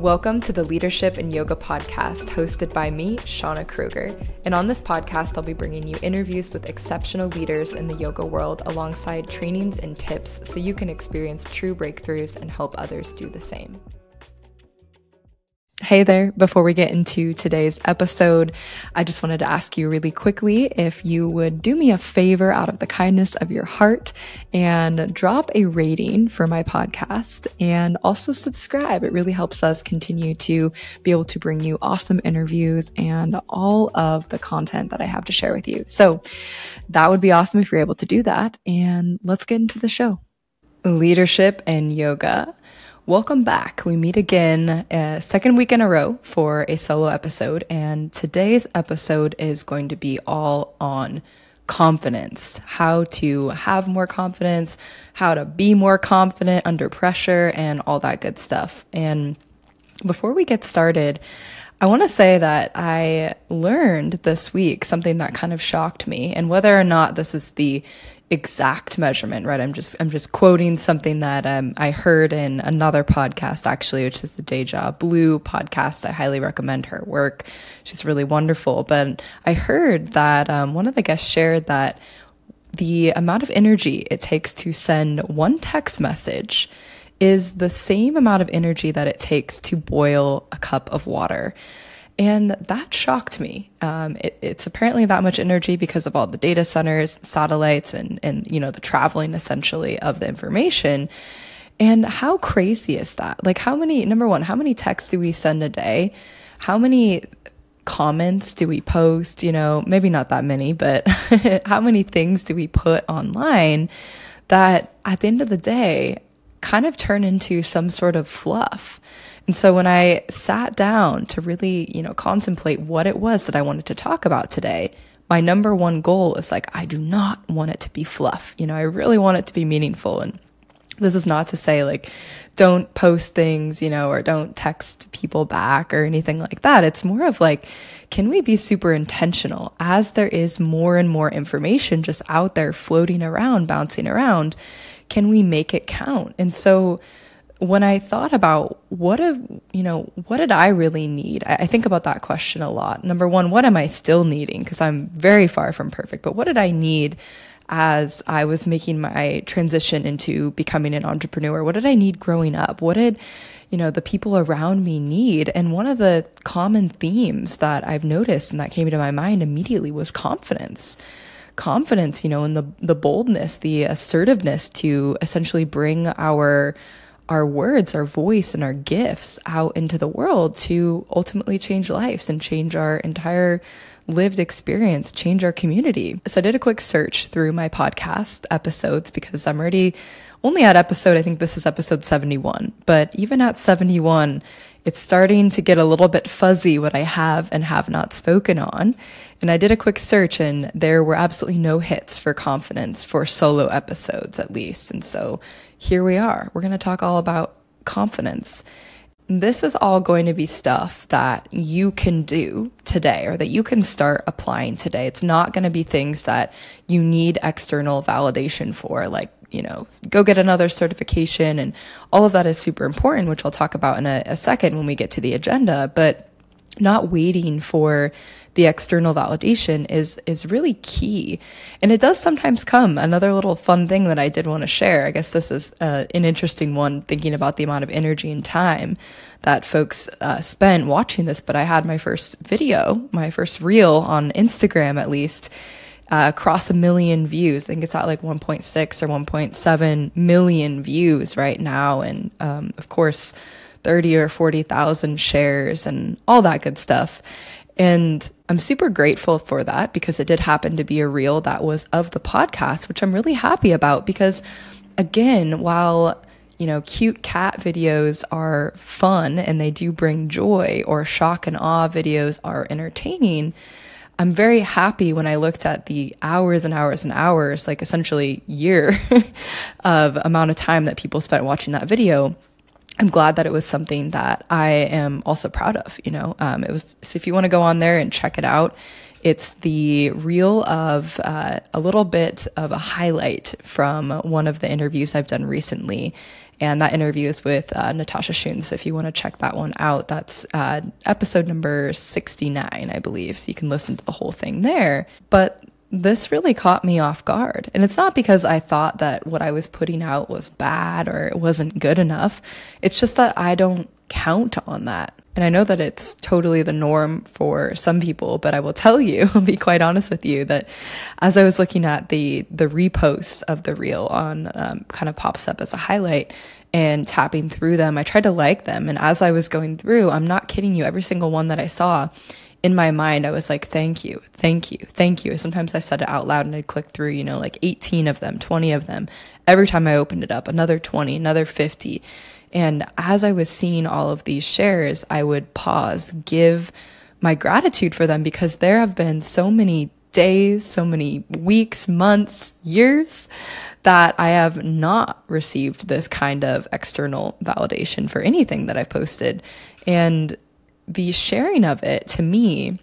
Welcome to the Leadership and Yoga Podcast, hosted by me, Shauna Kruger. And on this podcast, I'll be bringing you interviews with exceptional leaders in the yoga world alongside trainings and tips so you can experience true breakthroughs and help others do the same. Hey there, before we get into today's episode, I just wanted to ask you really quickly if you would do me a favor out of the kindness of your heart and drop a rating for my podcast and also subscribe. It really helps us continue to be able to bring you awesome interviews and all of the content that I have to share with you. So that would be awesome if you're able to do that. And let's get into the show. Leadership and yoga. Welcome back. We meet again second week in a row for a solo episode, and today's episode is going to be all on confidence, how to have more confidence, how to be more confident under pressure, and all that good stuff. And before we get started, I want to say that I learned this week something that kind of shocked me, and whether or not this is the exact measurement, right? I'm just quoting something that I heard in another podcast, actually, which is the Deja Blue podcast. I highly recommend her work. She's really wonderful. But I heard that one of the guests shared that the amount of energy it takes to send one text message is the same amount of energy that it takes to boil a cup of water. And that shocked me. It's apparently that much energy because of all the data centers, satellites, and the traveling essentially of the information. And how crazy is that? Like number one, how many texts do we send a day? How many comments do we post? Maybe not that many, but how many things do we put online that at the end of the day kind of turn into some sort of fluff? And so when I sat down to really, contemplate what it was that I wanted to talk about today, my number one goal is I do not want it to be fluff. I really want it to be meaningful. And this is not to say don't post things, or don't text people back or anything like that. It's more of can we be super intentional as there is more and more information just out there floating around, bouncing around? Can we make it count? And so when I thought about what did I really need? I think about that question a lot. Number one, what am I still needing? Because I'm very far from perfect, but what did I need as I was making my transition into becoming an entrepreneur? What did I need growing up? What did, the people around me need? And one of the common themes that I've noticed and that came to my mind immediately was confidence. Confidence, in the boldness, the assertiveness to essentially bring our words, our voice, and our gifts out into the world to ultimately change lives and change our entire lived experience, change our community. So I did a quick search through my podcast episodes because I'm already only at I think this is episode 71, but even at 71, it's starting to get a little bit fuzzy what I have and have not spoken on. And I did a quick search and there were absolutely no hits for confidence for solo episodes, at least. And so here we are. We're going to talk all about confidence. This is all going to be stuff that you can do today or that you can start applying today. It's not going to be things that you need external validation for, go get another certification, and all of that is super important, which I'll talk about in a second when we get to the agenda. But not waiting for the external validation is really key. And it does sometimes come. Another little fun thing that I did want to share, I guess this is an interesting one, thinking about the amount of energy and time that folks spent watching this. But I had my first video, my first reel on Instagram, at least, across 1 million views. I think it's at 1.6 or 1.7 million views right now. And of course, 30 or 40,000 shares and all that good stuff. And I'm super grateful for that because it did happen to be a reel that was of the podcast, which I'm really happy about because, again, while cute cat videos are fun and they do bring joy, or shock and awe videos are entertaining, I'm very happy when I looked at the hours and hours and hours, essentially year of amount of time that people spent watching that video. I'm glad that it was something that I am also proud of. It was, so if you want to go on there and check it out, It's the reel of a little bit of a highlight from one of the interviews I've done recently. And that interview is with Natasha Schön. So if you want to check that one out, that's episode number 69, I believe. So you can listen to the whole thing there. But this really caught me off guard. And it's not because I thought that what I was putting out was bad or it wasn't good enough. It's just that I don't count on that. And I know that it's totally the norm for some people, but I will tell you, I'll be quite honest with you, that as I was looking at the repost of the reel on kind of pops up as a highlight and tapping through them, I tried to like them. And as I was going through, I'm not kidding you, every single one that I saw, in my mind, I was like, thank you, thank you, thank you. Sometimes I said it out loud and I'd click through, like 18 of them, 20 of them. Every time I opened it up, another 20, another 50. And as I was seeing all of these shares, I would pause, give my gratitude for them, because there have been so many days, so many weeks, months, years that I have not received this kind of external validation for anything that I've posted. And the sharing of it, to me,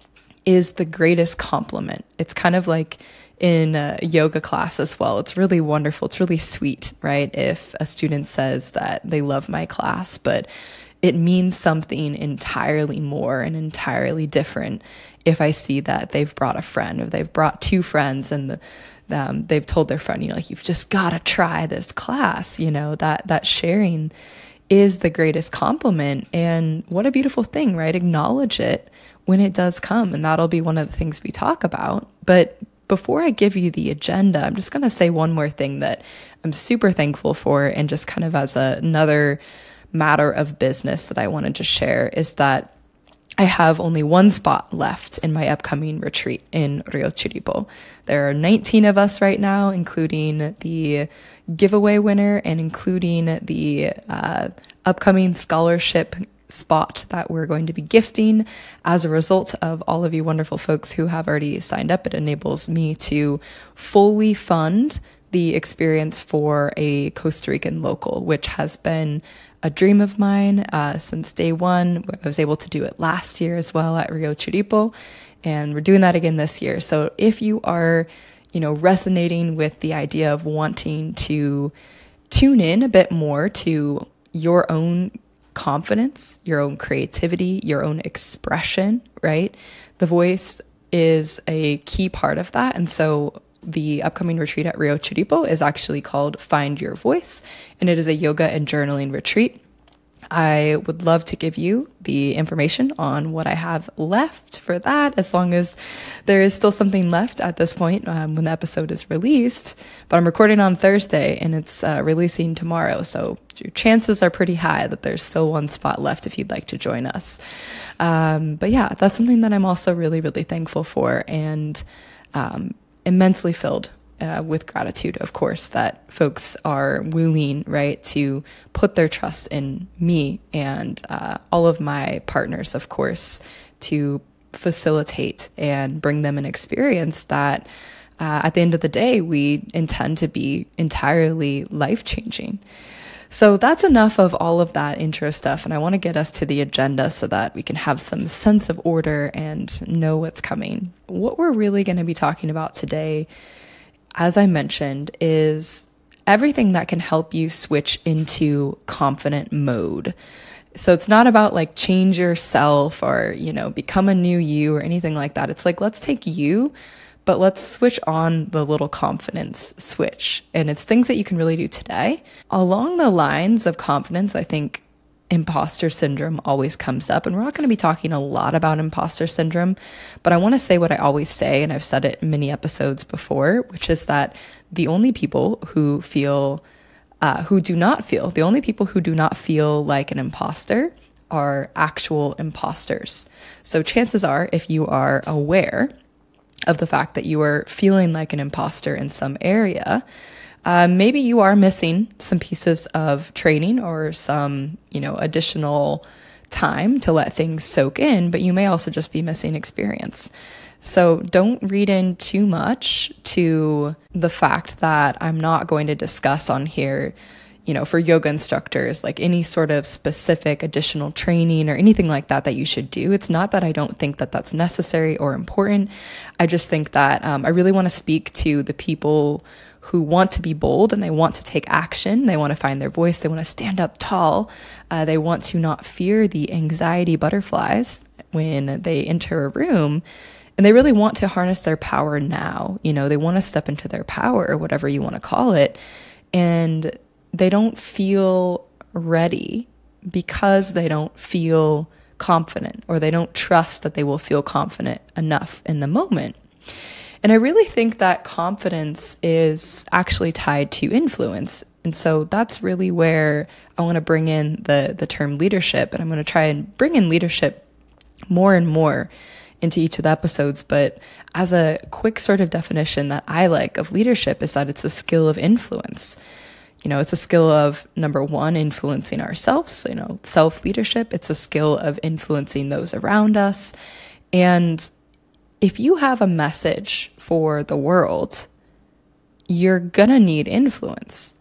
is the greatest compliment. It's kind of like in a yoga class as well. It's really wonderful. It's really sweet, right? If a student says that they love my class, but it means something entirely more and entirely different if I see that they've brought a friend, or they've brought two friends, and they've told their friend, you've just got to try this class. That sharing is the greatest compliment. And what a beautiful thing, right? Acknowledge it when it does come. And that'll be one of the things we talk about. But before I give you the agenda, I'm just going to say one more thing that I'm super thankful for, and just kind of as another matter of business that I wanted to share, is that I have only one spot left in my upcoming retreat in Rio Churipo. There are 19 of us right now, including the giveaway winner and including the upcoming scholarship spot that we're going to be gifting as a result of all of you wonderful folks who have already signed up. It enables me to fully fund the experience for a Costa Rican local, which has been a dream of mine since day one. I was able to do it last year as well at Rio Churipo, and we're doing that again this year. So if you are, resonating with the idea of wanting to tune in a bit more to your own confidence, your own creativity, your own expression, right? The voice is a key part of that. And so the upcoming retreat at Rio Churipo is actually called Find Your Voice, and it is a yoga and journaling retreat. I would love to give you the information on what I have left for that, as long as there is still something left at this point when the episode is released. But I'm recording on Thursday and it's releasing tomorrow. So your chances are pretty high that there's still one spot left if you'd like to join us. But yeah, that's something that I'm also really, really thankful for, and immensely filled with gratitude, of course, that folks are willing, right, to put their trust in me and all of my partners, of course, to facilitate and bring them an experience that at the end of the day, we intend to be entirely life-changing. So that's enough of all of that intro stuff, and I want to get us to the agenda so that we can have some sense of order and know what's coming. What we're really going to be talking about today, as I mentioned, is everything that can help you switch into confident mode. So it's not about like change yourself or, become a new you or anything like that. It's like, let's take you, but let's switch on the little confidence switch. And it's things that you can really do today. Along the lines of confidence, I think imposter syndrome always comes up, and we're not going to be talking a lot about imposter syndrome, but I want to say what I always say, and I've said it in many episodes before, which is that the only people who do not feel like an imposter are actual imposters. So chances are, if you are aware of the fact that you are feeling like an imposter in some area, maybe you are missing some pieces of training or some, additional time to let things soak in, but you may also just be missing experience. So don't read in too much to the fact that I'm not going to discuss on here, for yoga instructors, like any sort of specific additional training or anything like that that you should do. It's not that I don't think that that's necessary or important. I just think that I really want to speak to the people who want to be bold and they want to take action. They want to find their voice. They want to stand up tall. They want to not fear the anxiety butterflies when they enter a room. And they really want to harness their power now. They want to step into their power, or whatever you want to call it. And they don't feel ready because they don't feel confident, or they don't trust that they will feel confident enough in the moment. And I really think that confidence is actually tied to influence. And so that's really where I want to bring in the term leadership. And I'm going to try and bring in leadership more and more into each of the episodes. But as a quick sort of definition that I like of leadership is that it's a skill of influence. It's a skill of, number one, influencing ourselves, self-leadership. It's a skill of influencing those around us. And if you have a message for the world, you're gonna need influence.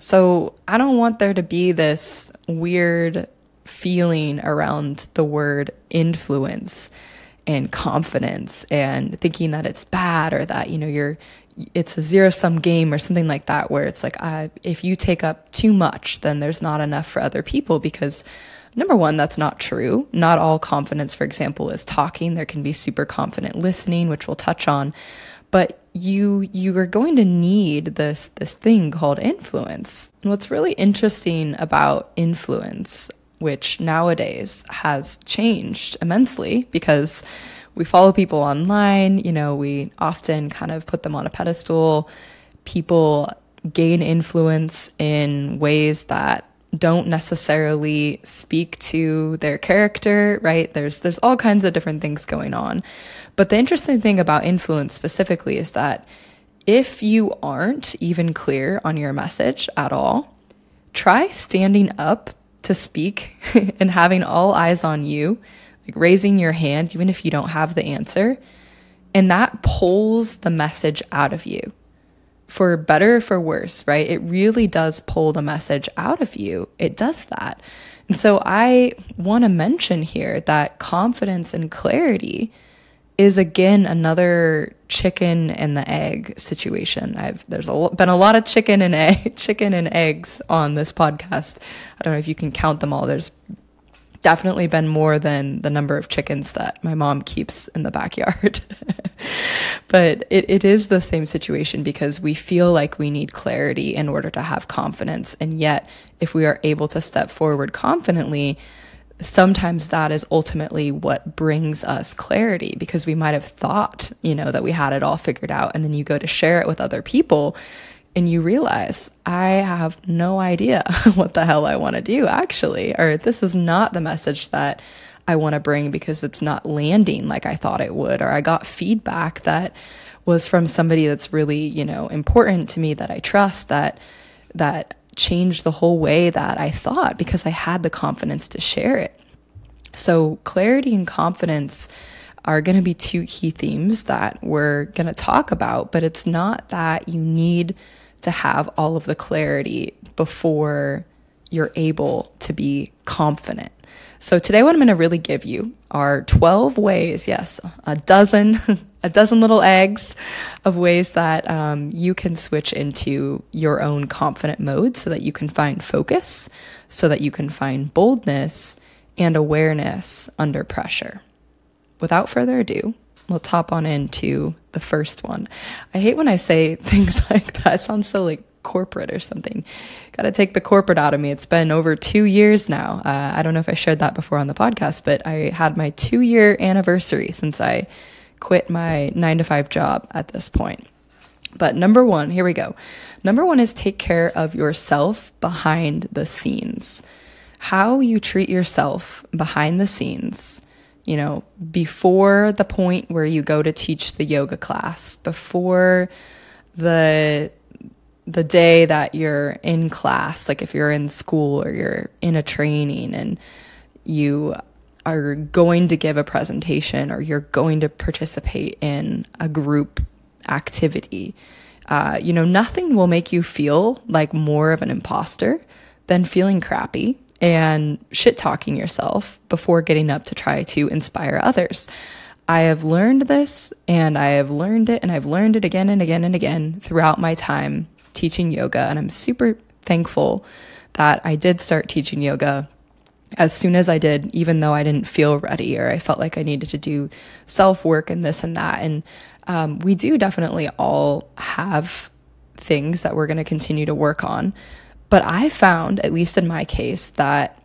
So I don't want there to be this weird feeling around the word influence and confidence and thinking that it's bad, or that, it's a zero-sum game or something like that, where it's like, if you take up too much, then there's not enough for other people. Because number one, that's not true. Not all confidence, for example, is talking. There can be super confident listening, which we'll touch on. But you are going to need this thing called influence. And what's really interesting about influence, which nowadays has changed immensely because we follow people online, we often kind of put them on a pedestal. People gain influence in ways that don't necessarily speak to their character, right? There's all kinds of different things going on. But the interesting thing about influence specifically is that if you aren't even clear on your message at all, try standing up to speak and having all eyes on you, like raising your hand, even if you don't have the answer. And that pulls the message out of you, for better or for worse, right? It really does pull the message out of you. It does that. And so I want to mention here that confidence and clarity is, again, another chicken and the egg situation. There's been a lot of chicken and eggs on this podcast. I don't know if you can count them all. There's definitely been more than the number of chickens that my mom keeps in the backyard. But it is the same situation, because we feel like we need clarity in order to have confidence. And yet, if we are able to step forward confidently, sometimes that is ultimately what brings us clarity, because we might have thought, that we had it all figured out. And then you go to share it with other people and you realize, I have no idea what the hell I want to do, actually, or this is not the message that I want to bring, because it's not landing like I thought it would, or I got feedback that was from somebody that's really, important to me, that I trust, that changed the whole way that I thought, because I had the confidence to share it. So clarity and confidence are going to be two key themes that we're going to talk about, but it's not that you need to have all of the clarity before you're able to be confident. So today what I'm going to really give you are 12 ways, yes, a dozen little eggs of ways that you can switch into your own confident mode, so that you can find focus, so that you can find boldness and awareness under pressure. Without further ado, let's hop on into the first one. I hate when I say things like that. It sounds so like corporate or something. Got to take the corporate out of me. It's been over 2 years now. I don't know if I shared that before on the podcast, but I had my 2-year anniversary since I quit my 9-to-5 job at this point. But number one, here we go. Number one is take care of yourself behind the scenes. How you treat yourself behind the scenes, before the point where you go to teach the yoga class, before the day that you're in class, like if you're in school or you're in a training and you are going to give a presentation or you're going to participate in a group activity, Nothing will make you feel like more of an imposter than feeling crappy and shit talking yourself before getting up to try to inspire others. I have learned this, and I have learned it, and I've learned it again and again and again throughout my time teaching yoga. And I'm super thankful that I did start teaching yoga as soon as I did, even though I didn't feel ready, or I felt like I needed to do self-work and this and that. And we do definitely all have things that we're going to continue to work on. But I found, at least in my case, that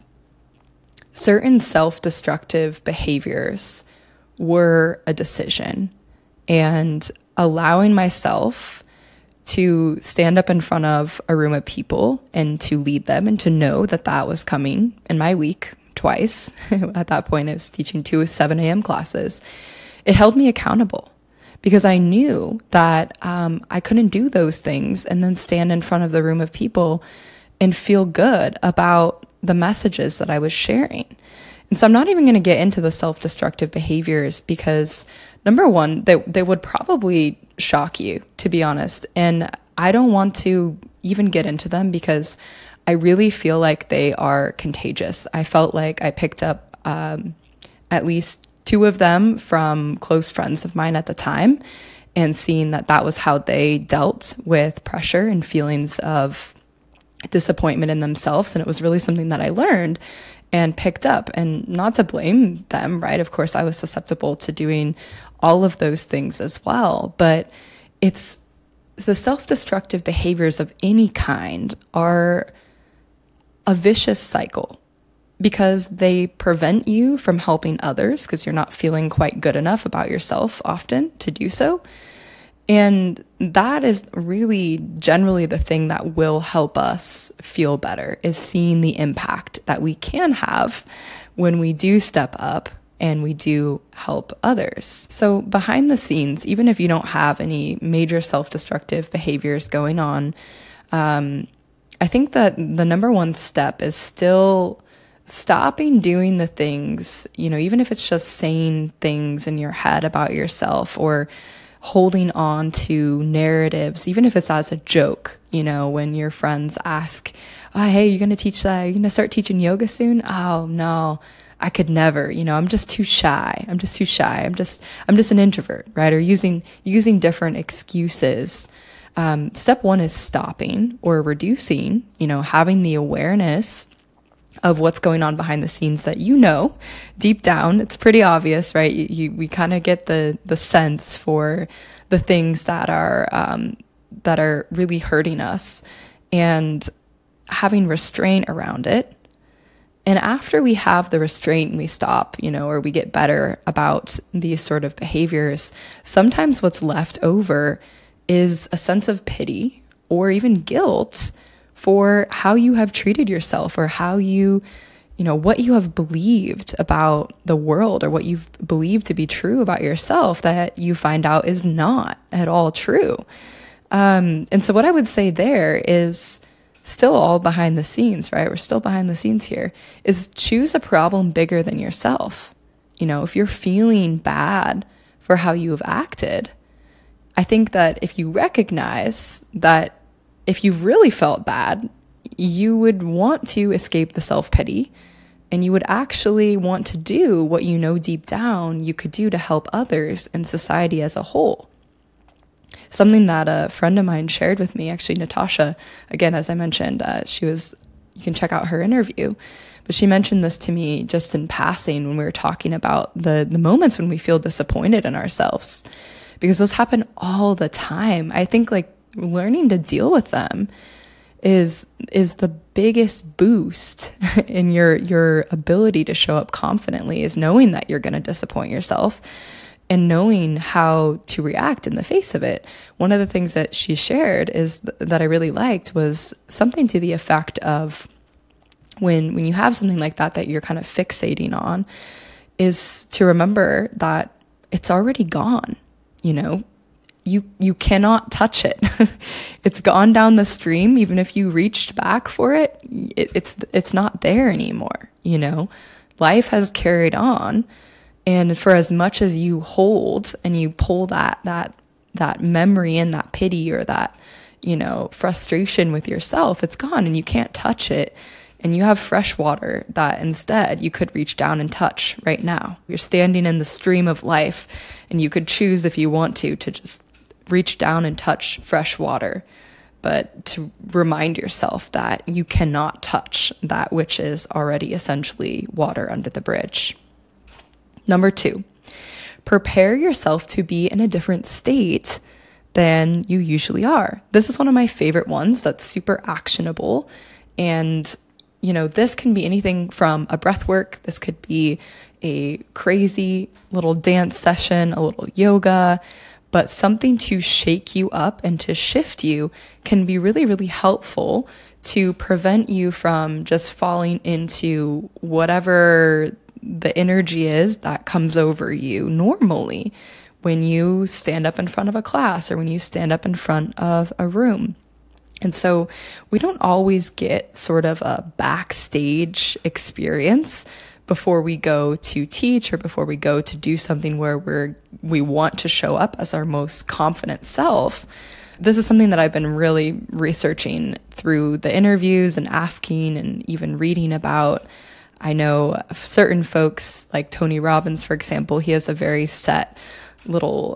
certain self-destructive behaviors were a decision, and allowing myself to stand up in front of a room of people and to lead them, and to know that that was coming in my week twice. At that point, I was teaching 2 7 a.m. classes. It held me accountable, because I knew that I couldn't do those things and then stand in front of the room of people and feel good about the messages that I was sharing. And so I'm not even going to get into the self-destructive behaviors, because number one, they would probably shock you, to be honest. And I don't want to even get into them, because I really feel like they are contagious. I felt like I picked up at least 2 of them from close friends of mine at the time, and seeing that that was how they dealt with pressure and feelings of disappointment in themselves. And it was really something that I learned and picked up, and not to blame them, right? Of course, I was susceptible to doing all of those things as well. But it's the self-destructive behaviors of any kind are a vicious cycle, because they prevent you from helping others, because you're not feeling quite good enough about yourself often to do so. And that is really generally the thing that will help us feel better, is seeing the impact that we can have when we do step up and we do help others. So behind the scenes, even if you don't have any major self-destructive behaviors going on, I think that the number one step is still stopping doing the things, even if it's just saying things in your head about yourself, or holding on to narratives, even if it's as a joke, when your friends ask, oh, hey, you're going to teach that? Are you going to start teaching yoga soon? Oh, no, I could never, I'm just too shy. I'm just an introvert, right? Or using different excuses. Step one is stopping or reducing, having the awareness of what's going on behind the scenes that deep down. It's pretty obvious, right? We kind of get the sense for the things that are really hurting us, and having restraint around it. And after we have the restraint and we stop, or we get better about these sort of behaviors, sometimes what's left over is a sense of pity or even guilt for how you have treated yourself, or how what you have believed about the world, or what you've believed to be true about yourself that you find out is not at all true. And so what I would say there is still all behind the scenes, right? We're still behind the scenes here, is choose a problem bigger than yourself. If you're feeling bad for how you have acted, I think that if you recognize that if you've really felt bad, you would want to escape the self-pity, and you would actually want to do what deep down you could do to help others and society as a whole. Something that a friend of mine shared with me, actually Natasha, again, as I mentioned, you can check out her interview, but she mentioned this to me just in passing when we were talking about the moments when we feel disappointed in ourselves, because those happen all the time. I think learning to deal with them is the biggest boost in your ability to show up confidently, is knowing that you're going to disappoint yourself and knowing how to react in the face of it. One of the things that she shared that I really liked was something to the effect of, when you have something like that you're kind of fixating on, is to remember that it's already gone. You cannot touch it. It's gone down the stream. Even if you reached back for it, it's not there anymore. Life has carried on. And for as much as you hold and you pull that that memory and that pity or that, frustration with yourself, it's gone and you can't touch it. And you have fresh water that instead you could reach down and touch right now. You're standing in the stream of life, and you could choose, if you want to just reach down and touch fresh water, but to remind yourself that you cannot touch that which is already essentially water under the bridge. Number 2, prepare yourself to be in a different state than you usually are. This is one of my favorite ones that's super actionable. And this can be anything from a breath work. This could be a crazy little dance session, a little yoga, but something to shake you up and to shift you can be really, really helpful to prevent you from just falling into whatever the energy is that comes over you normally when you stand up in front of a class or when you stand up in front of a room. And so we don't always get sort of a backstage experience before we go to teach or before we go to do something where we want to show up as our most confident self. This is something that I've been really researching through the interviews and asking and even reading about. I know certain folks like Tony Robbins, for example, he has a very set little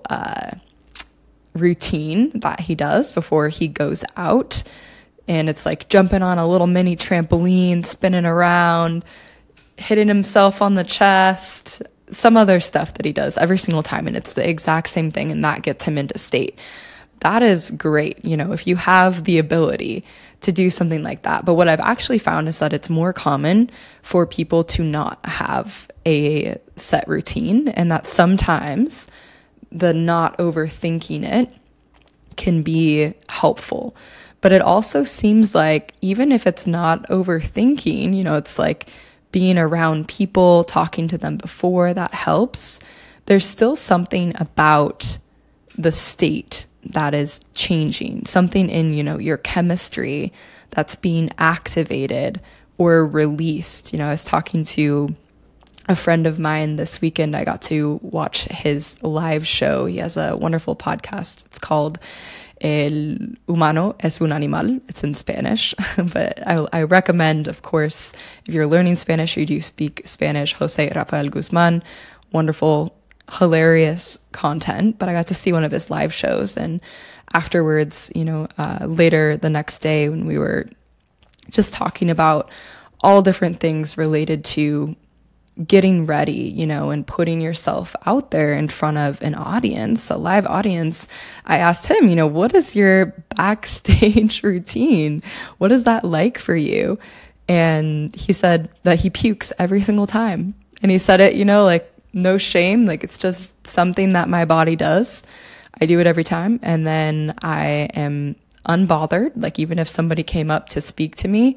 routine that he does before he goes out, and it's like jumping on a little mini trampoline, spinning around, hitting himself on the chest, some other stuff that he does every single time, and it's the exact same thing, and that gets him into state. That is great, if you have the ability to do something like that. But what I've actually found is that it's more common for people to not have a set routine, and that sometimes the not overthinking it can be helpful. But it also seems like even if it's not overthinking, it's like being around people, talking to them before, that helps. There's still something about the state that is changing, something in, your chemistry that's being activated or released. I was talking to a friend of mine this weekend. I got to watch his live show. He has a wonderful podcast. It's called El Humano es un Animal. It's in Spanish, but I recommend, of course, if you're learning Spanish or you do speak Spanish, Jose Rafael Guzman, wonderful, hilarious content. But I got to see one of his live shows, and afterwards, later the next day when we were just talking about all different things related to getting ready, and putting yourself out there in front of an audience, a live audience, I asked him, what is your backstage routine? What is that like for you? And he said that he pukes every single time. And he said it, like no shame, like it's just something that my body does. I do it every time. And then I am unbothered. Like even if somebody came up to speak to me,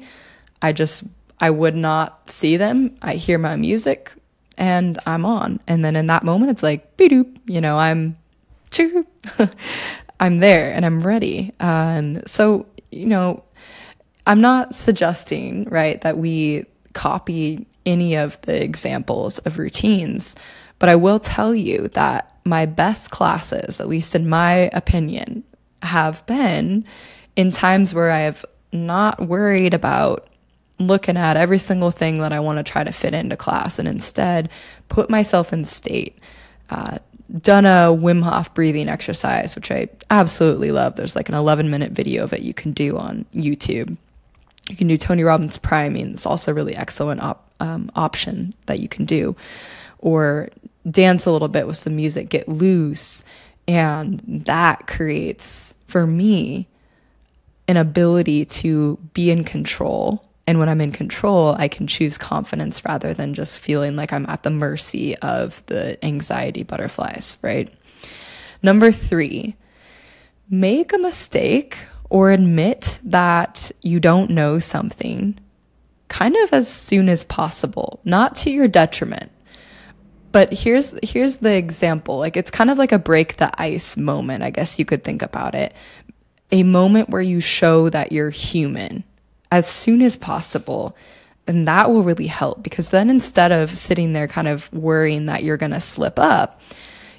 I would not see them. I hear my music and I'm on. And then in that moment, it's like, be-doop, I'm there and I'm ready. So, I'm not suggesting, right, that we copy any of the examples of routines, but I will tell you that my best classes, at least in my opinion, have been in times where I have not worried about looking at every single thing that I want to try to fit into class, and instead put myself in state, done a Wim Hof breathing exercise, which I absolutely love. There's like an 11-minute video of it you can do on YouTube. You can do Tony Robbins priming. It's also a really excellent option that you can do. Or dance a little bit with some music, get loose. And that creates, for me, an ability to be in control. And when I'm in control, I can choose confidence rather than just feeling like I'm at the mercy of the anxiety butterflies, right? Number 3, make a mistake or admit that you don't know something kind of as soon as possible, not to your detriment. But here's the example. Like it's kind of like a break the ice moment, I guess you could think about it. A moment where you show that you're human as soon as possible. And that will really help, because then instead of sitting there kind of worrying that you're going to slip up,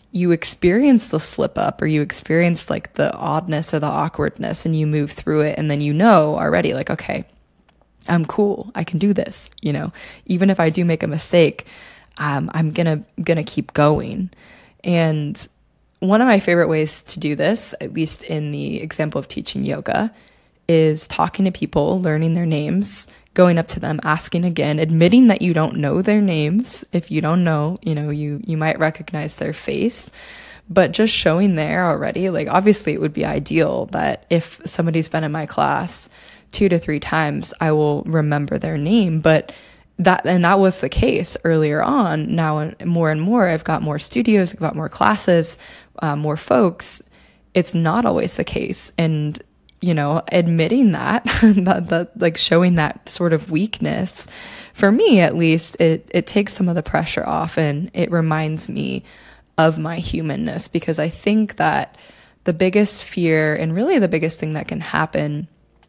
you experience the slip up, or you experience like the oddness or the awkwardness, and you move through it. And then you know already, like, okay, I'm cool. I can do this. Even if I do make a mistake, I'm gonna keep going. And one of my favorite ways to do this, at least in the example of teaching yoga, is talking to people, learning their names, going up to them, asking again, admitting that you don't know their names. If you don't know, you might recognize their face, but just showing there already, like, obviously it would be ideal that if somebody's been in my class 2 to 3 times, I will remember their name. But that was the case earlier on. Now, and more, I've got more studios, I've got more classes, more folks. It's not always the case. And, admitting that, that like showing that sort of weakness, for me at least, it takes some of the pressure off, and it reminds me of my humanness, because I think that the biggest fear, and really the biggest thing that can happen,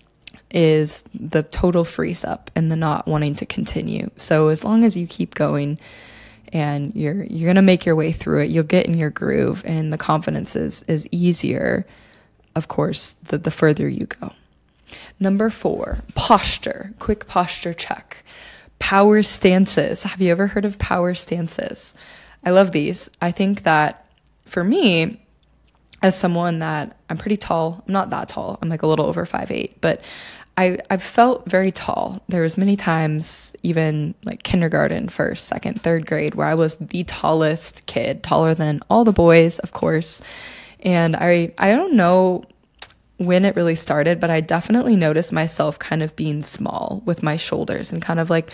is the total freeze up and the not wanting to continue. So as long as you keep going and you're going to make your way through it, you'll get in your groove, and the confidence is easier, of course, the further you go. Number 4, posture. Quick posture check. Power stances. Have you ever heard of power stances? I love these. I think that for me, as someone that I'm pretty tall, I'm not that tall, I'm like a little over 5'8", but I've felt very tall. There was many times, even like kindergarten, first, second, third grade, where I was the tallest kid, taller than all the boys, of course. And I don't know when it really started, but I definitely noticed myself kind of being small with my shoulders, and kind of like,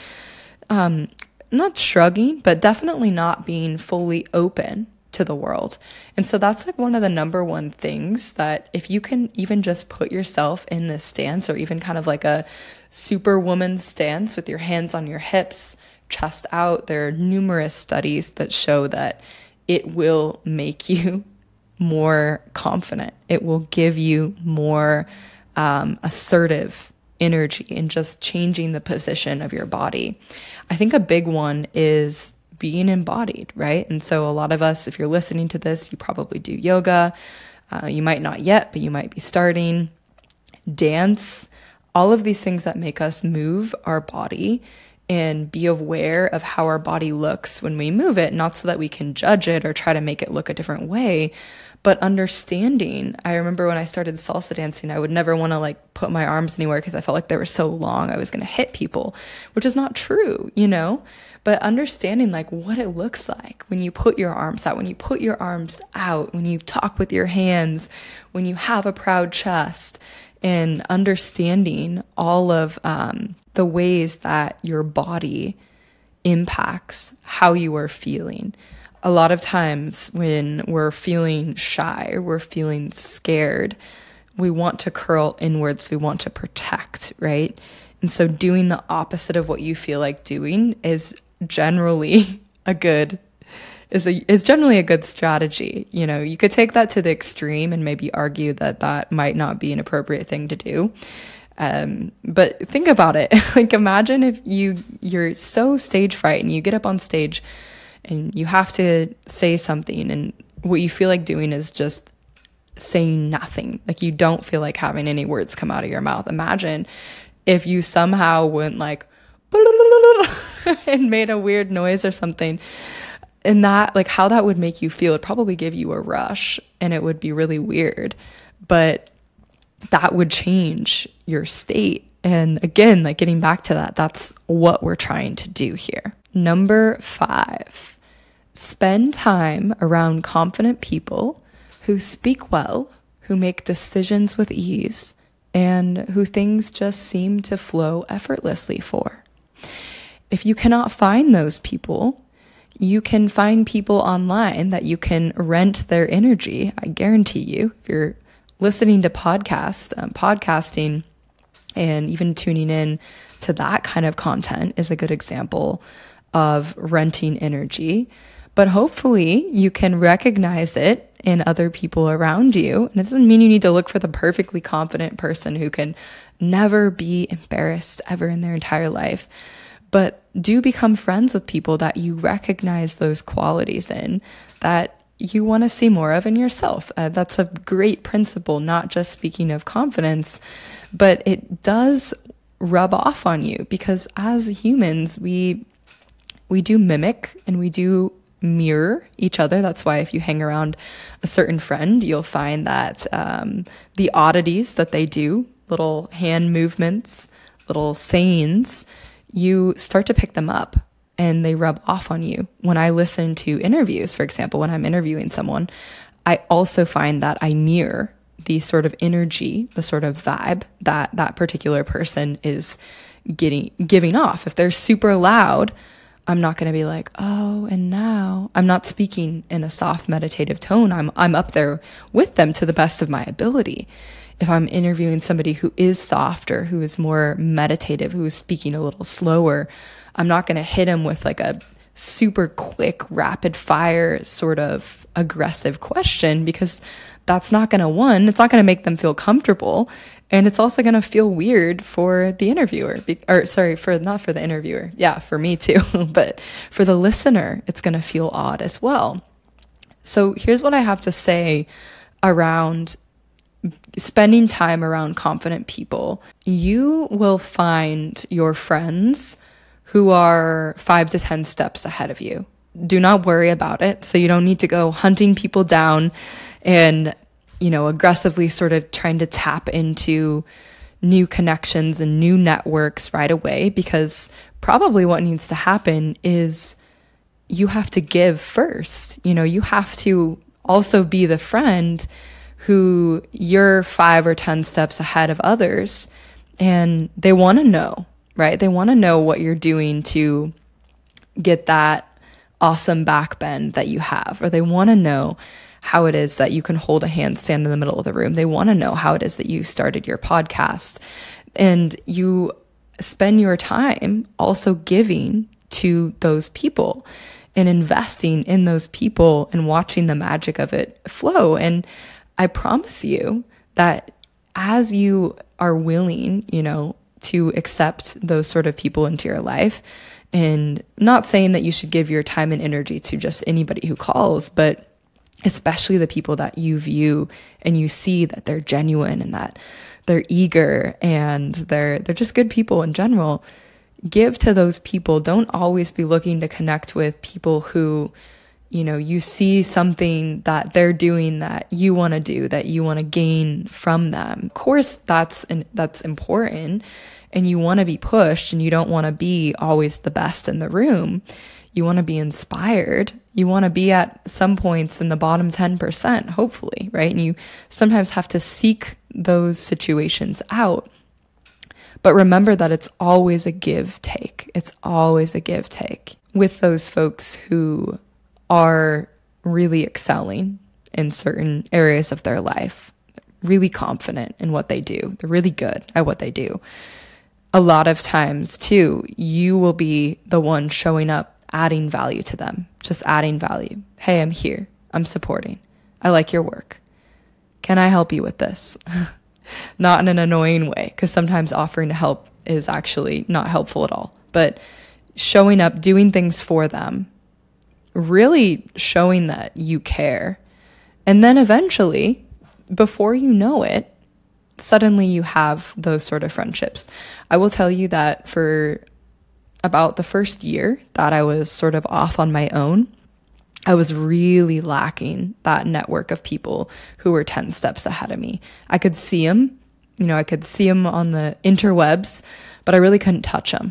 not shrugging, but definitely not being fully open to the world. And so that's like one of the number one things, that if you can even just put yourself in this stance, or even kind of like a superwoman stance with your hands on your hips, chest out, there are numerous studies that show that it will make you more confident. It will give you more assertive energy in just changing the position of your body. I think a big one is being embodied, right? And so a lot of us, if you're listening to this, you probably do yoga. You might not yet, but you might be starting. Dance, all of these things that make us move our body and be aware of how our body looks when we move it, not so that we can judge it or try to make it look a different way, but understanding. I remember when I started salsa dancing, I would never want to like put my arms anywhere because I felt like they were so long, I was going to hit people, which is not true, but understanding like what it looks like when you put your arms out, when you put your arms out, when you talk with your hands, when you have a proud chest, and understanding all of the ways that your body impacts how you are feeling. A lot of times when we're feeling shy or we're feeling scared, we want to curl inwards, we want to protect, right? And so doing the opposite of what you feel like doing is generally a good strategy. You could take that to the extreme and maybe argue that might not be an appropriate thing to do. But think about it. Like, imagine if you're so stage fright and you get up on stage and you have to say something, and what you feel like doing is just saying nothing. Like, you don't feel like having any words come out of your mouth. Imagine if you somehow went like and made a weird noise or something. And that, like, how that would make you feel, it'd probably give you a rush and it would be really weird, but that would change your state. And again, like, getting back to that, that's what we're trying to do here. Number 5, spend time around confident people who speak well, who make decisions with ease, and who things just seem to flow effortlessly for. If you cannot find those people, you can find people online that you can rent their energy. I guarantee you, if you're listening to podcasting, and even tuning in to that kind of content is a good example of renting energy. But hopefully you can recognize it in other people around you. And it doesn't mean you need to look for the perfectly confident person who can never be embarrassed ever in their entire life. But do become friends with people that you recognize those qualities in, that you want to see more of in yourself. That's a great principle, not just speaking of confidence, but it does rub off on you, because as humans, we do mimic and we do mirror each other. That's why if you hang around a certain friend, you'll find that the oddities that they do, little hand movements, little sayings, you start to pick them up and they rub off on you. When I listen to interviews, for example, when I'm interviewing someone, I also find that I mirror the sort of energy, the sort of vibe that that particular person is giving off. If they're super loud, I'm not going to be like, oh, and now I'm not speaking in a soft meditative tone. I'm up there with them to the best of my ability. If I'm interviewing somebody who is softer, who is more meditative, who is speaking a little slower, I'm not going to hit them with like a super quick, rapid fire sort of aggressive question, because that's not going to, it's not going to make them feel comfortable. And it's also going to feel weird for the interviewer, not for the interviewer. Yeah, for me too. But for the listener, it's going to feel odd as well. So here's what I have to say around spending time around confident people. You will find your friends who are 5 to 10 steps ahead of you. Do not worry about it. So you don't need to go hunting people down and, aggressively sort of trying to tap into new connections and new networks right away, because probably what needs to happen is you have to give first. You have to also be the friend who you're 5 or 10 steps ahead of others, and they want to know, right? They want to know what you're doing to get that awesome back bend that you have, or they want to know how it is that you can hold a handstand in the middle of the room. They want to know how it is that you started your podcast. And you spend your time also giving to those people and investing in those people and watching the magic of it flow. And I promise you that as you are willing, to accept those sort of people into your life, and not saying that you should give your time and energy to just anybody who calls, but especially the people that you view and you see that they're genuine and that they're eager and they're just good people in general. Give to those people. Don't always be looking to connect with people who, you see something that they're doing that you want to do, that you want to gain from them. Of course, that's important, and you want to be pushed, and you don't want to be always the best in the room. You want to be inspired. You want to be at some points in the bottom 10%, hopefully, right? And you sometimes have to seek those situations out. But remember that it's always a give take. It's always a give take with those folks who are really excelling in certain areas of their life, really confident in what they do. They're really good at what they do. A lot of times too, you will be the one showing up, adding value to them, just adding value. Hey, I'm here. I'm supporting. I like your work. Can I help you with this? Not in an annoying way, because sometimes offering to help is actually not helpful at all. But showing up, doing things for them, really showing that you care. And then eventually, before you know it, suddenly you have those sort of friendships. I will tell you that for about the first year that I was sort of off on my own, I was really lacking that network of people who were 10 steps ahead of me. I could see them, I could see them on the interwebs, but I really couldn't touch them.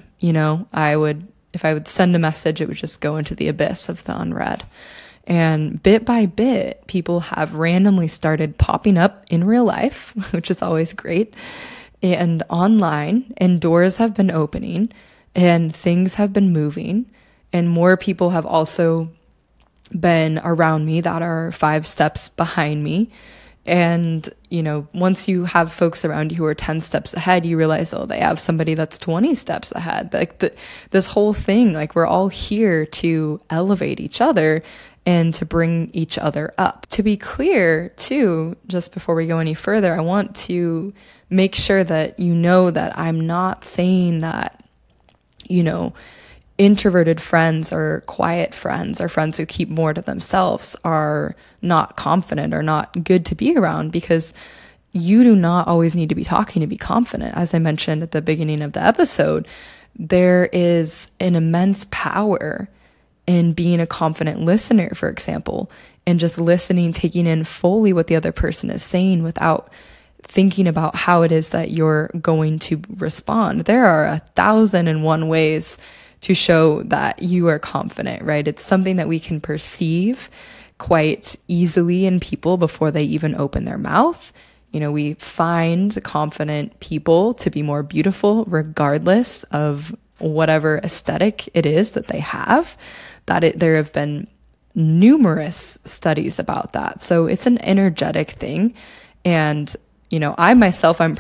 If I would send a message, it would just go into the abyss of the unread. And bit by bit, people have randomly started popping up in real life, which is always great, and online, and doors have been opening, and things have been moving, and more people have also been around me that are 5 steps behind me. And, once you have folks around you who are 10 steps ahead, you realize, they have somebody that's 20 steps ahead. Like this whole thing, like we're all here to elevate each other and to bring each other up. To be clear too, just before we go any further, I want to make sure that you know that I'm not saying that, introverted friends or quiet friends or friends who keep more to themselves are not confident or not good to be around, because you do not always need to be talking to be confident. As I mentioned at the beginning of the episode, there is an immense power in being a confident listener, for example, and just listening, taking in fully what the other person is saying without thinking about how it is that you're going to respond. There are 1,001 ways to show that you are confident, right? It's something that we can perceive quite easily in people before they even open their mouth. We find confident people to be more beautiful regardless of whatever aesthetic it is that they have. There have been numerous studies about that. So it's an energetic thing. And, I myself, I'm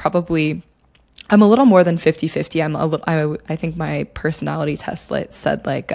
a little more than 50-50. I think my personality test said like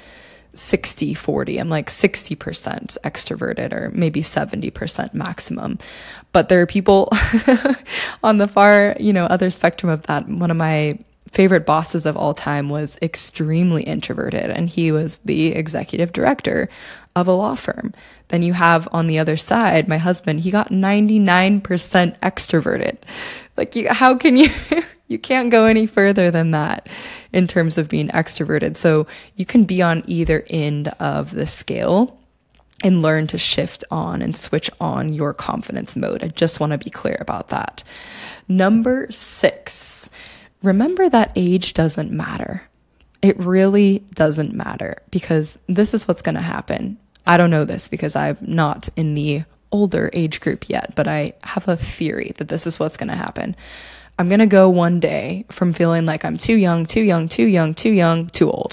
60-40. I'm like 60% extroverted, or maybe 70% maximum. But there are people on the far, other spectrum of that. One of my favorite bosses of all time was extremely introverted, and he was the executive director of a law firm. Then you have on the other side, my husband, he got 99% extroverted. Like, how can you, you can't go any further than that in terms of being extroverted. So you can be on either end of the scale and learn to shift on and switch on your confidence mode. I just want to be clear about that. Number 6, remember that age doesn't matter. It really doesn't matter, because this is what's going to happen. I don't know this because I'm not in the older age group yet, but I have a theory that this is what's going to happen. I'm going to go one day from feeling like I'm too young, too old.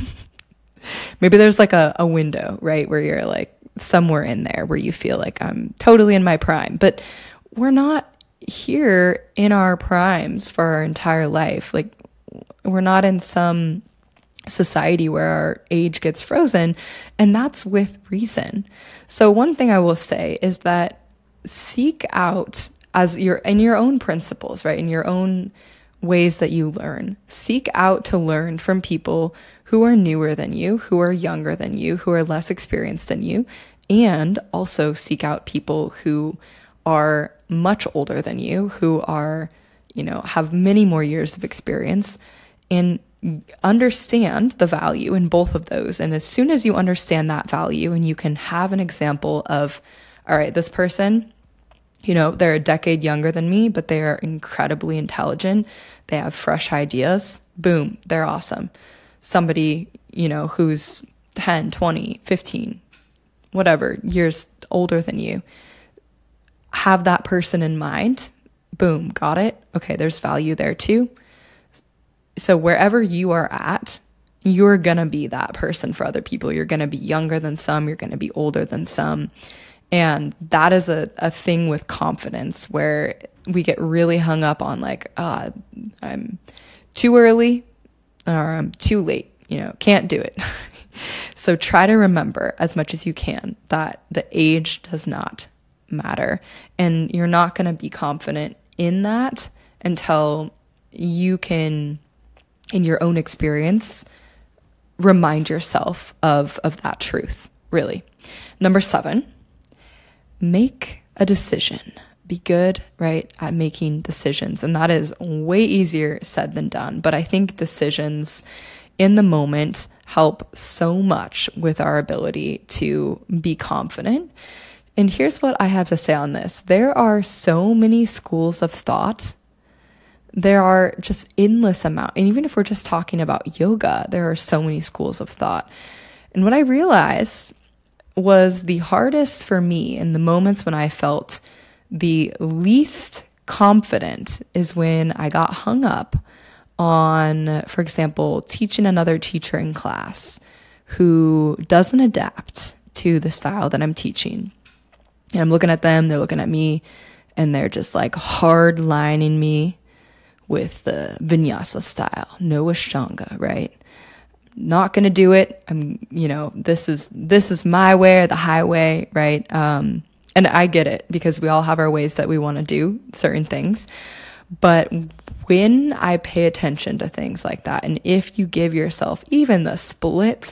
Maybe there's like a window, right, where you're like somewhere in there where you feel like I'm totally in my prime. But we're not here in our primes for our entire life. Like, we're not in some society where our age gets frozen, and that's with reason. So one thing I will say is that seek out, in your own principles, right, in your own ways that you learn, seek out to learn from people who are newer than you, who are younger than you, who are less experienced than you, and also seek out people who are much older than you, who are, have many more years of experience, and understand the value in both of those. And as soon as you understand that value and you can have an example of, all right, this person, they're a decade younger than me, but they are incredibly intelligent. They have fresh ideas. Boom, they're awesome. Somebody, who's 10, 20, 15, whatever years older than you, have that person in mind. Boom, got it. Okay, there's value there too. So wherever you are at, you're going to be that person for other people. You're going to be younger than some, you're going to be older than some. And that is a thing with confidence where we get really hung up on like, I'm too early or I'm too late, can't do it. So try to remember as much as you can that the age does not matter. And you're not going to be confident in that until you can, in your own experience, remind yourself of that truth, really. Number 7, make a decision. Be good, right, at making decisions. And that is way easier said than done. But I think decisions in the moment help so much with our ability to be confident. And here's what I have to say on this. There are so many schools of thought. There are just endless amount. And even if we're just talking about yoga, there are so many schools of thought. And what I realized was the hardest for me in the moments when I felt the least confident is when I got hung up on, for example, teaching another teacher in class who doesn't adapt to the style that I'm teaching. And I'm looking at them, they're looking at me, and they're just like hard lining me with the vinyasa style, no Ashtanga, right? Not going to do it. This is my way or the highway, right? And I get it because we all have our ways that we want to do certain things. But when I pay attention to things like that, and if you give yourself even the split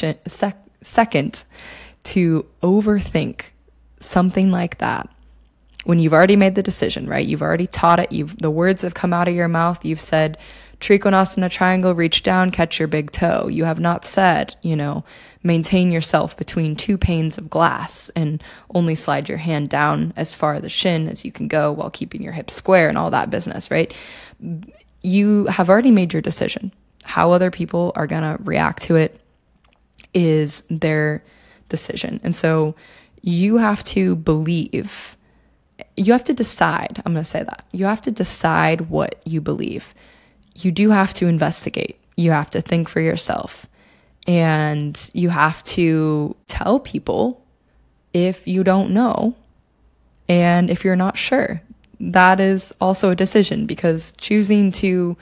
second to overthink something like that, when you've already made the decision, right? You've already taught it. The words have come out of your mouth. You've said, Trikonasana triangle, reach down, catch your big toe. You have not said, maintain yourself between two panes of glass and only slide your hand down as far the shin as you can go while keeping your hips square and all that business, right? You have already made your decision. How other people are going to react to it is their decision. And so you have to believe, you have to decide. I'm going to say that. You have to decide what you believe. You do have to investigate. You have to think for yourself. And you have to tell people if you don't know and if you're not sure. That is also a decision, because choosing to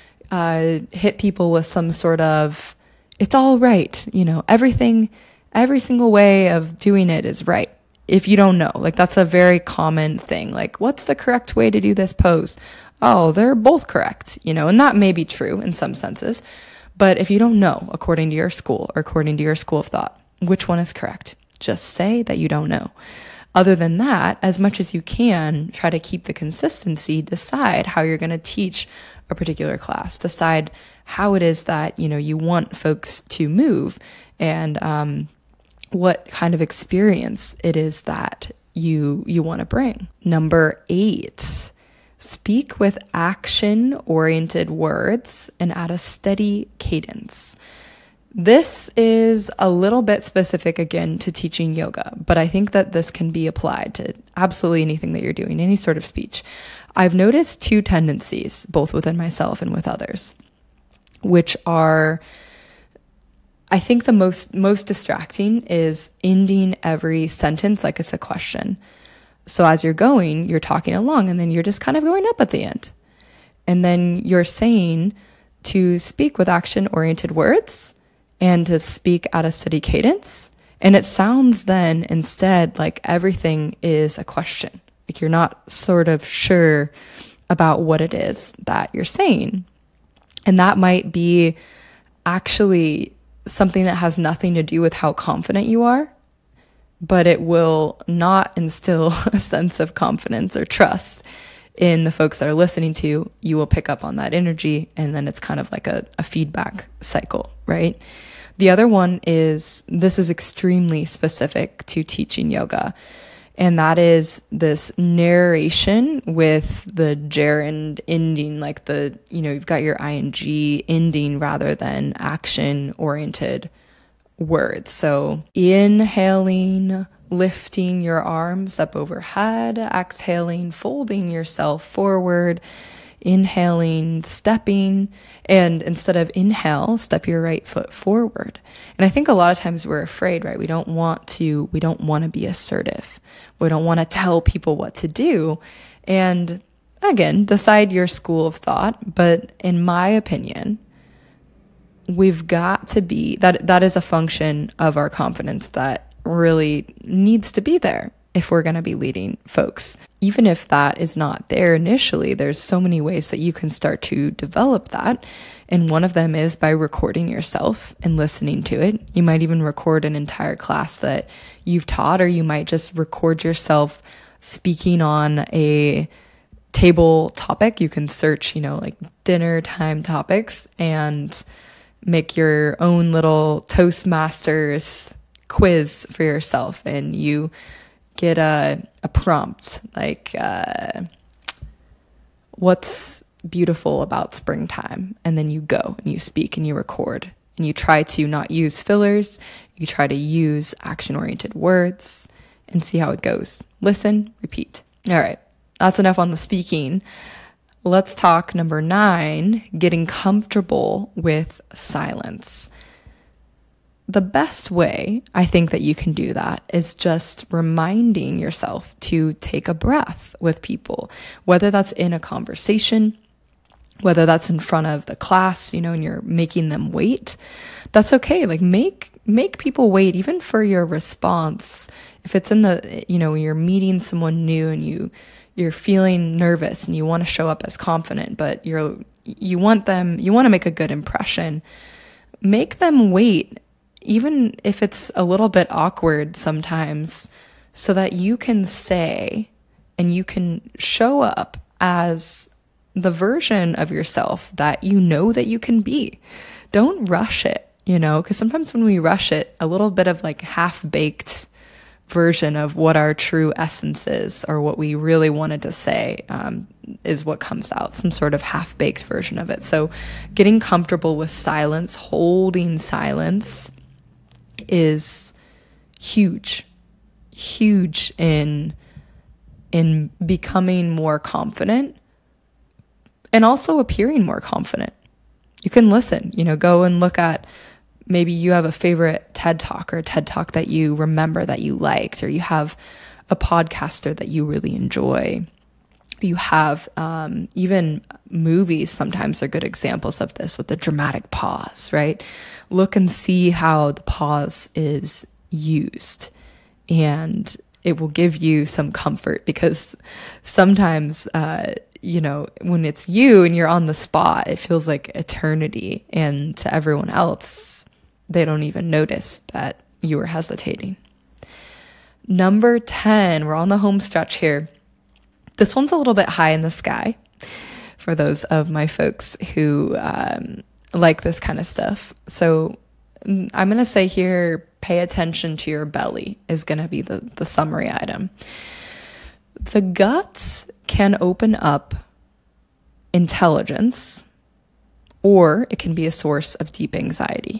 hit people with some sort of, it's all right, everything, every single way of doing it is right. If you don't know, like that's a very common thing. Like, what's the correct way to do this pose? Oh, they're both correct, and that may be true in some senses. But if you don't know, according to your school or according to your school of thought, which one is correct, just say that you don't know. Other than that, as much as you can, try to keep the consistency, decide how you're going to teach a particular class, decide how it is that, you want folks to move, and what kind of experience it is that you want to bring. Number 8, speak with action-oriented words and at a steady cadence. This is a little bit specific, again, to teaching yoga, but I think that this can be applied to absolutely anything that you're doing, any sort of speech. I've noticed 2 tendencies, both within myself and with others, which are, I think the most distracting is ending every sentence like it's a question. So as you're going, you're talking along, and then you're just kind of going up at the end. And then you're saying to speak with action-oriented words and to speak at a steady cadence. And it sounds then instead like everything is a question. Like you're not sort of sure about what it is that you're saying. And that might be actually something that has nothing to do with how confident you are, but it will not instill a sense of confidence or trust in the folks that are listening to you. You will pick up on that energy, and then it's kind of like a feedback cycle, right? The other one is, this is extremely specific to teaching yoga, and that is this narration with the gerund ending, like you've got your ing ending rather than action-oriented words. So inhaling, lifting your arms up overhead, exhaling, folding yourself forward, inhaling, stepping, and instead of inhale, step your right foot forward. And I think a lot of times we're afraid, right? We don't want to be assertive. We don't want to tell people what to do. And again, decide your school of thought. But in my opinion, we've got to be, that is a function of our confidence that really needs to be there if we're going to be leading folks. Even if that is not there initially, there's so many ways that you can start to develop that. And one of them is by recording yourself and listening to it. You might even record an entire class that you've taught, or you might just record yourself speaking on a table topic. You can search, like dinner time topics and make your own little Toastmasters quiz for yourself, and you get a prompt like, what's beautiful about springtime? And then you go and you speak and you record, and you try to not use fillers. You try to use action-oriented words and see how it goes. Listen, repeat. All right, that's enough on the speaking. Let's talk number 9, getting comfortable with silence. The best way I think that you can do that is just reminding yourself to take a breath with people, whether that's in a conversation, whether that's in front of the class, and you're making them wait. That's okay. Like make people wait, even for your response. If it's in the, when you're meeting someone new and you're feeling nervous and you want to show up as confident, but you want to make a good impression, make them wait, even if it's a little bit awkward sometimes, so that you can say and you can show up as the version of yourself that you know that you can be. Don't rush it, because sometimes when we rush it, a little bit of like half-baked version of what our true essence is, or what we really wanted to say, is what comes out, some sort of half-baked version of it. So getting comfortable with silence, holding silence, is huge in becoming more confident and also appearing more confident. You can listen, go and look at, maybe you have a favorite TED Talk or a TED Talk that you remember that you liked, or you have a podcaster that you really enjoy. You have even movies sometimes are good examples of this, with the dramatic pause, right? Look and see how the pause is used, and it will give you some comfort, because sometimes, when it's you and you're on the spot, it feels like eternity, and to everyone else, they don't even notice that you were hesitating. Number 10, we're on the home stretch here. This one's a little bit high in the sky for those of my folks who like this kind of stuff. So I'm going to say here, pay attention to your belly is going to be the summary item. The gut can open up intelligence, or it can be a source of deep anxiety.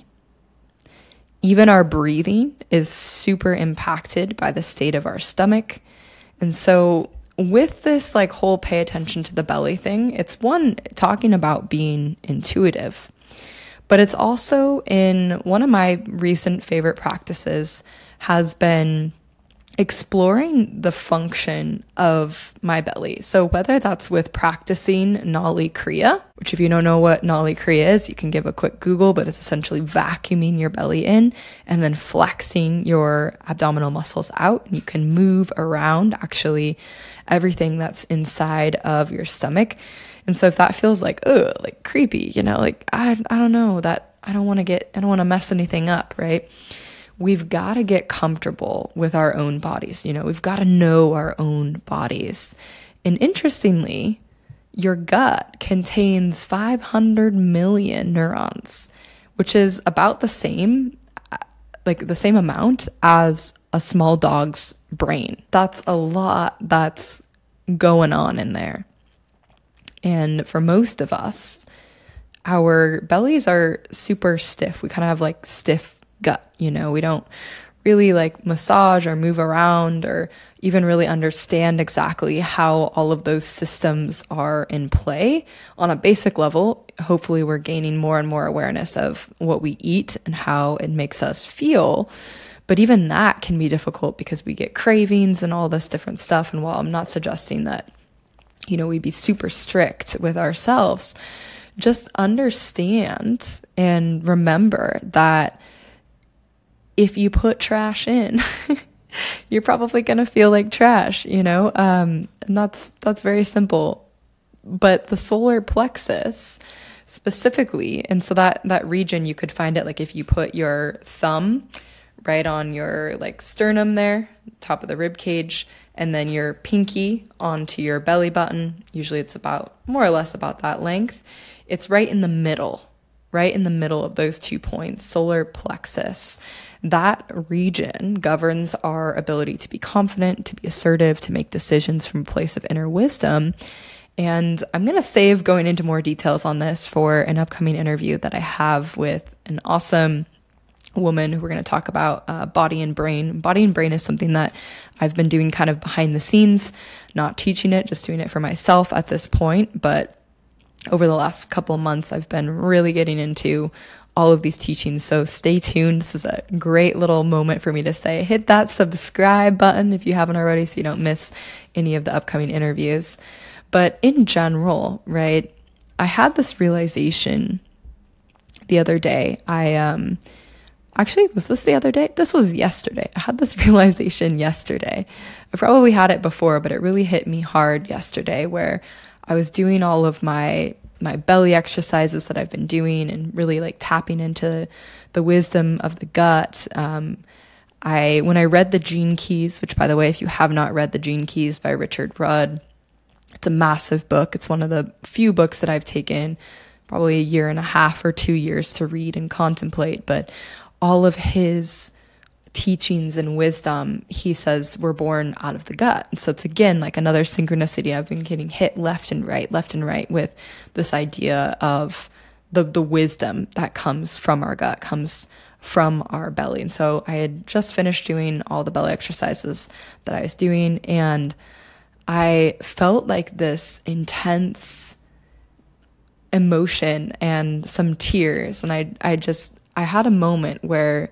Even our breathing is super impacted by the state of our stomach. And so with this whole pay attention to the belly thing, it's one, talking about being intuitive, but it's also, in one of my recent favorite practices, has been exploring the function of my belly. So whether that's with practicing Nali Kriya, which if you don't know what Nali Kriya is, you can give a quick Google, but it's essentially vacuuming your belly in and then flexing your abdominal muscles out. And you can move around actually everything that's inside of your stomach. And so if that feels like creepy, I don't know, that I don't want to mess anything up, right? We've got to get comfortable with our own bodies. We've got to know our own bodies. And interestingly, your gut contains 500 million neurons, which is about the same amount as a small dog's brain. That's a lot that's going on in there. And for most of us, our bellies are super stiff. We kind of have stiff gut, we don't really massage or move around or even really understand exactly how all of those systems are in play on a basic level. Hopefully we're gaining more and more awareness of what we eat and how it makes us feel. But even that can be difficult because we get cravings and all this different stuff. And while I'm not suggesting that, we be super strict with ourselves, just understand and remember that if you put trash in, you're probably going to feel like trash, and that's very simple. But the solar plexus specifically, and so that region, you could find it if you put your thumb right on your sternum there, top of the rib cage, and then your pinky onto your belly button. Usually it's about more or less about that length. It's right in the middle of those 2 points, solar plexus. That region governs our ability to be confident, to be assertive, to make decisions from a place of inner wisdom. And I'm going to save going into more details on this for an upcoming interview that I have with an awesome woman who we're going to talk about body and brain. Body and brain is something that I've been doing kind of behind the scenes, not teaching it, just doing it for myself at this point. But over the last couple of months, I've been really getting into all of these teachings. So stay tuned. This is a great little moment for me to say, hit that subscribe button if you haven't already, so you don't miss any of the upcoming interviews. But in general, right, I had this realization the other day. Actually, was this the other day? This was yesterday. I had this realization yesterday. I probably had it before, but it really hit me hard yesterday, where I was doing all of my belly exercises that I've been doing and really like tapping into the wisdom of the gut. When I read The Gene Keys, which, by the way, if you have not read The Gene Keys by Richard Rudd, it's a massive book. It's one of the few books that I've taken probably a year and a half or 2 years to read and contemplate. But all of his teachings and wisdom, he says, we're born out of the gut. And so it's, again, like another synchronicity. I've been getting hit left and right with this idea of the wisdom that comes from our gut, comes from our belly. And so I had just finished doing all the belly exercises that I was doing, and I felt like this intense emotion and some tears. And I had a moment where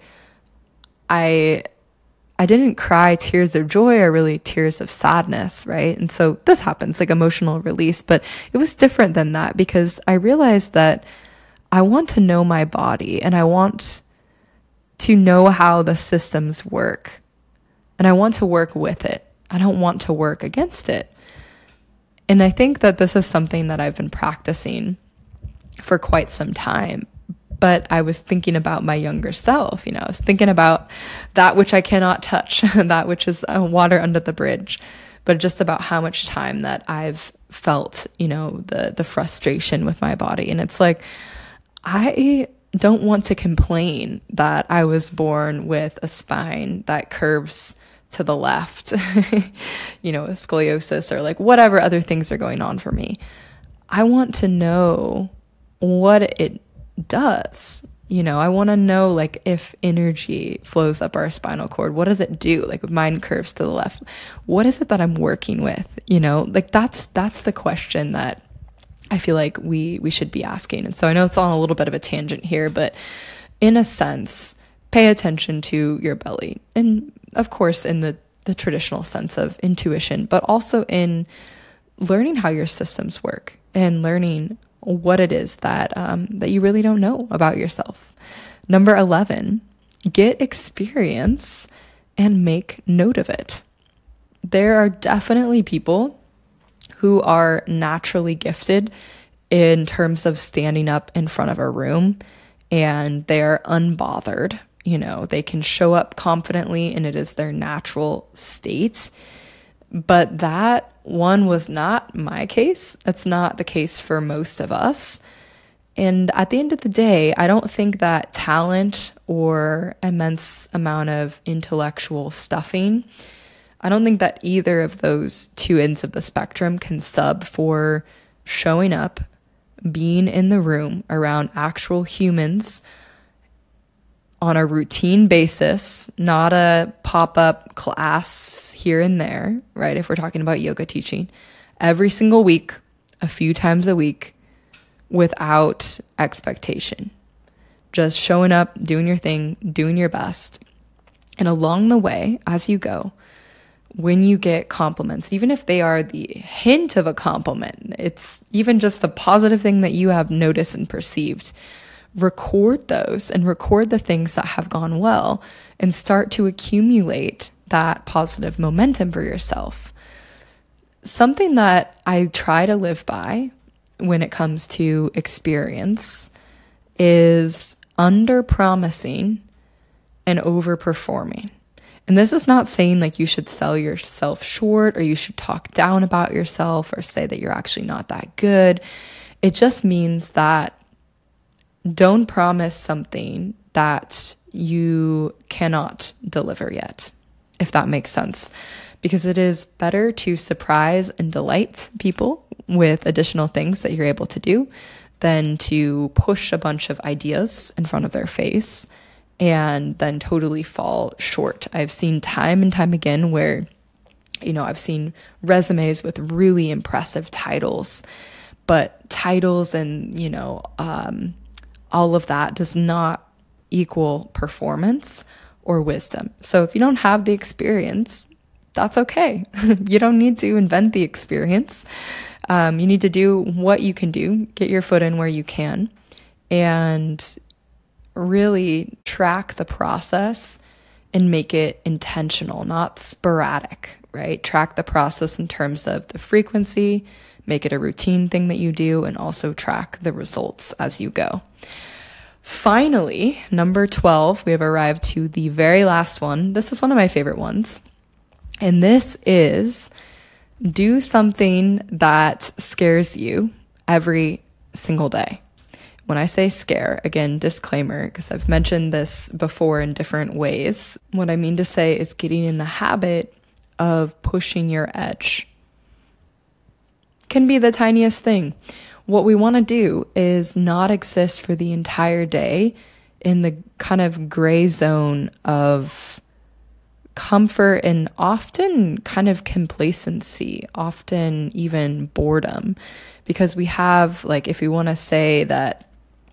I didn't cry tears of joy or really tears of sadness, right? And so this happens, like emotional release, but it was different than that, because I realized that I want to know my body, and I want to know how the systems work, and I want to work with it. I don't want to work against it. And I think that this is something that I've been practicing for quite some time. But I was thinking about my younger self, I was thinking about that which I cannot touch, that which is water under the bridge, but just about how much time that I've felt, the frustration with my body. And it's like, I don't want to complain that I was born with a spine that curves to the left, scoliosis, or like whatever other things are going on for me. I want to know what it does. I want to know, like, if energy flows up our spinal cord, what does it do? Like, if mine curves to the left, what is it that I'm working with? Like that's the question that I feel like we should be asking. And so I know it's on a little bit of a tangent here, but in a sense, pay attention to your belly. And of course, in the traditional sense of intuition, but also in learning how your systems work and learning what it is that you really don't know about yourself. Number 11, get experience and make note of it. There are definitely people who are naturally gifted in terms of standing up in front of a room, and they are unbothered. They can show up confidently, and it is their natural state. But that one was not my case. That's not the case for most of us. And at the end of the day, I don't think that talent or immense amount of intellectual stuffing, I don't think that either of those two ends of the spectrum can sub for showing up, being in the room around actual humans on a routine basis, not a pop-up class here and there, right? If we're talking about yoga teaching, every single week, a few times a week, without expectation. Just showing up, doing your thing, doing your best. And along the way, as you go, when you get compliments, even if they are the hint of a compliment, it's even just a positive thing that you have noticed and perceived, record those and record the things that have gone well and start to accumulate that positive momentum for yourself. Something that I try to live by when it comes to experience is under-promising and over-performing. And this is not saying like you should sell yourself short or you should talk down about yourself or say that you're actually not that good. It just means that don't promise something that you cannot deliver yet, if that makes sense. Because it is better to surprise and delight people with additional things that you're able to do than to push a bunch of ideas in front of their face and then totally fall short. I've seen time and time again where, I've seen resumes with really impressive titles, but titles and, all of that does not equal performance or wisdom. So if you don't have the experience, that's okay. You don't need to invent the experience. You need to do what you can do, get your foot in where you can, and really track the process and make it intentional, not sporadic, right? Track the process in terms of the frequency, make it a routine thing that you do, and also track the results as you go. Finally, number 12, we have arrived to the very last one. This is one of my favorite ones. And this is do something that scares you every single day. When I say scare, again, disclaimer, because I've mentioned this before in different ways. What I mean to say is getting in the habit of pushing your edge. Can be the tiniest thing. What we want to do is not exist for the entire day in the kind of gray zone of comfort and often kind of complacency, often even boredom, because we have, like, if we want to say that,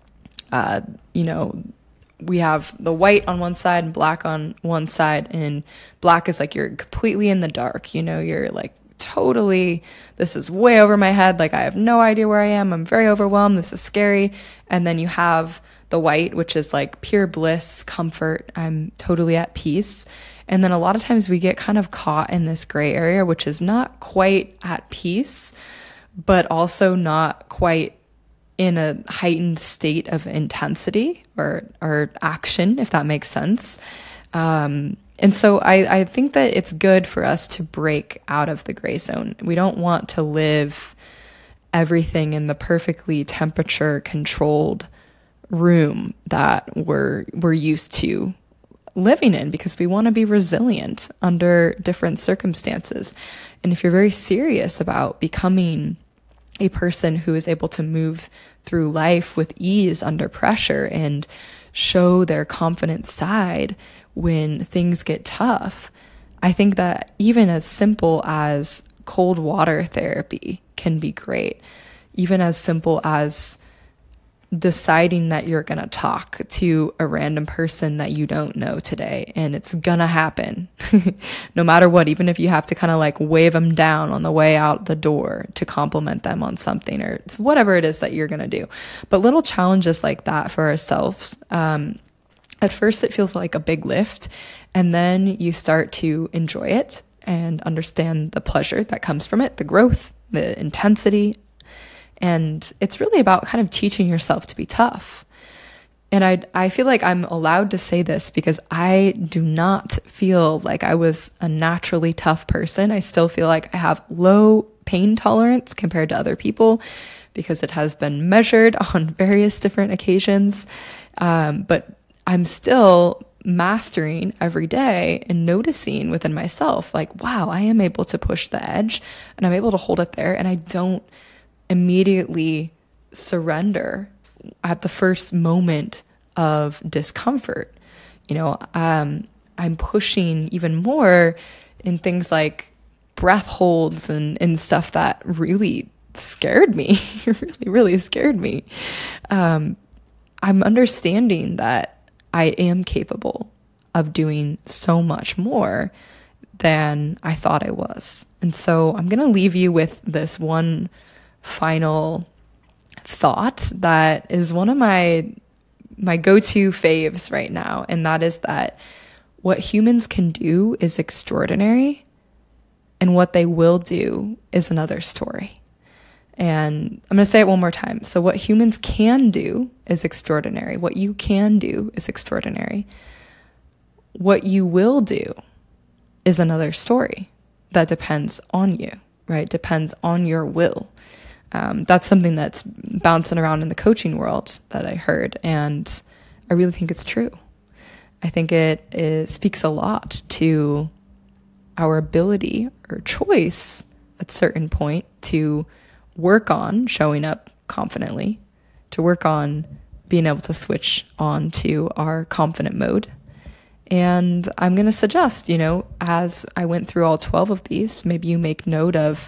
we have the white on one side and black on one side, and black is like you're completely in the dark, you're like totally, this is way over my head, like I have no idea where I am, I'm very overwhelmed, this is scary. And then you have the white, which is like pure bliss, comfort, I'm totally at peace. And then a lot of times we get kind of caught in this gray area, which is not quite at peace, but also not quite in a heightened state of intensity or action, if that makes sense. And so I think that it's good for us to break out of the gray zone. We don't want to live everything in the perfectly temperature controlled room that we're used to living in, because we want to be resilient under different circumstances. And if you're very serious about becoming a person who is able to move through life with ease under pressure and show their confident side when things get tough, I think that even as simple as cold water therapy can be great. Even as simple as deciding that you're going to talk to a random person that you don't know today, and it's going to happen no matter what, even if you have to kind of like wave them down on the way out the door to compliment them on something, or it's whatever it is that you're going to do. But little challenges like that for ourselves, at first it feels like a big lift, and then you start to enjoy it and understand the pleasure that comes from it, the growth, the intensity. And it's really about kind of teaching yourself to be tough. And I feel like I'm allowed to say this because I do not feel like I was a naturally tough person. I still feel like I have low pain tolerance compared to other people because it has been measured on various different occasions. But I'm still mastering every day and noticing within myself, like, wow, I am able to push the edge and I'm able to hold it there. And I don't immediately surrender at the first moment of discomfort. I'm pushing even more in things like breath holds and stuff that really scared me, really scared me. I'm understanding that I am capable of doing so much more than I thought I was. And so I'm going to leave you with this one final thought that is one of my go-to faves right now, and that is that what humans can do is extraordinary, and what they will do is another story. And I'm going to say it one more time. So what humans can do is extraordinary. What you can do is extraordinary. What you will do is another story that depends on you, right? Depends on your will. That's something that's bouncing around in the coaching world that I heard, and I really think it's true. I think it speaks a lot to our ability or choice at a certain point to work on showing up confidently, to work on being able to switch on to our confident mode. And I'm going to suggest, as I went through all 12 of these, maybe you make note of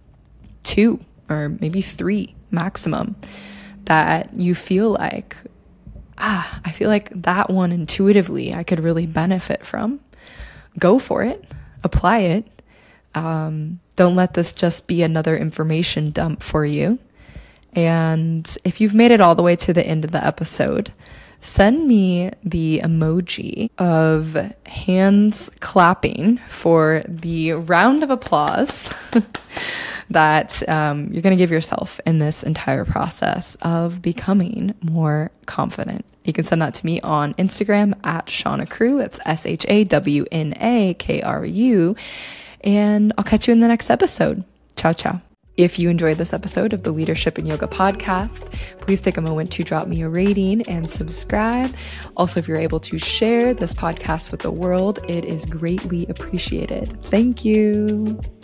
2 or maybe 3 maximum that you feel like, I feel like that one intuitively I could really benefit from. Go for it. Apply it. Don't let this just be another information dump for you. And if you've made it all the way to the end of the episode, send me the emoji of hands clapping for the round of applause that you're going to give yourself in this entire process of becoming more confident. You can send that to me on Instagram at ShawnnaKrew. It's ShawnnaKrew. And I'll catch you in the next episode. Ciao, ciao. If you enjoyed this episode of the Leadership and Yoga podcast, please take a moment to drop me a rating and subscribe. Also, if you're able to share this podcast with the world, it is greatly appreciated. Thank you.